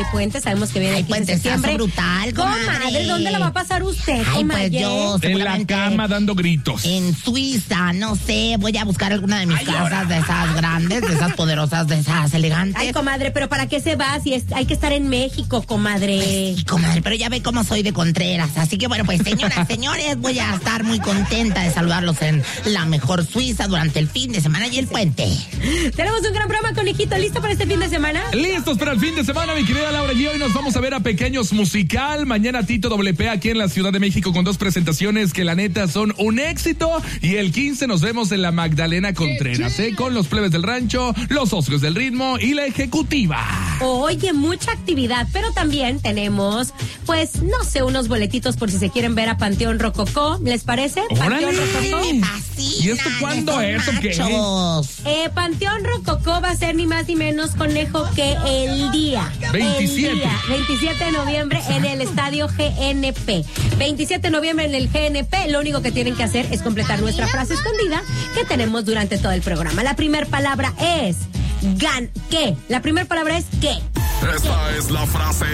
hay puente, sabemos que viene el 15 de septiembre. Brutal, Comadre, ¿dónde la va a pasar usted, Ay, comadre? pues yo En la cama dando gritos. En Suiza, no sé, voy a buscar alguna de mis casas de esas grandes, de esas poderosas, de esas elegantes. Ay, comadre, pero ¿para qué se va si hay que estar en México, comadre? Pues sí, comadre, pero ya ve cómo soy de Contreras. Así que bueno, pues señoras, señores, voy a estar muy contenta de saludarlos en la mejor Suiza durante el fin de semana y el puente. Tenemos un gran programa, conejito. ¿Listo para este fin de semana? Listos para el fin de semana, mi querida Laura. Y hoy nos vamos a ver a Pequeños Musical. Mañana Tito WP aquí en la Ciudad de México con 2 presentaciones que la neta son un éxito. Y el 15 nos vemos en la Magdalena Contreras, con los Plebes del Rancho, los Socios del Ritmo y la Ejecutiva. Oye, mucha actividad, pero también tenemos, pues, no sé, unos boletitos por si se quieren ver a Panteón Rococó. ¿Les parece? ¡Órale! Panteón Rococó. Me fascina. ¿Y esto cuándo es o qué? Panteón Rococó va a ser ni más ni menos, conejo, que el día. 27. El día, 27 de noviembre en el estadio GNP. 27 de noviembre en el GNP. Lo único que tienen que hacer es completar nuestra frase escondida que tenemos durante todo el programa. La primera palabra es ¿qué? La primera palabra es ¿qué? Esta es la frase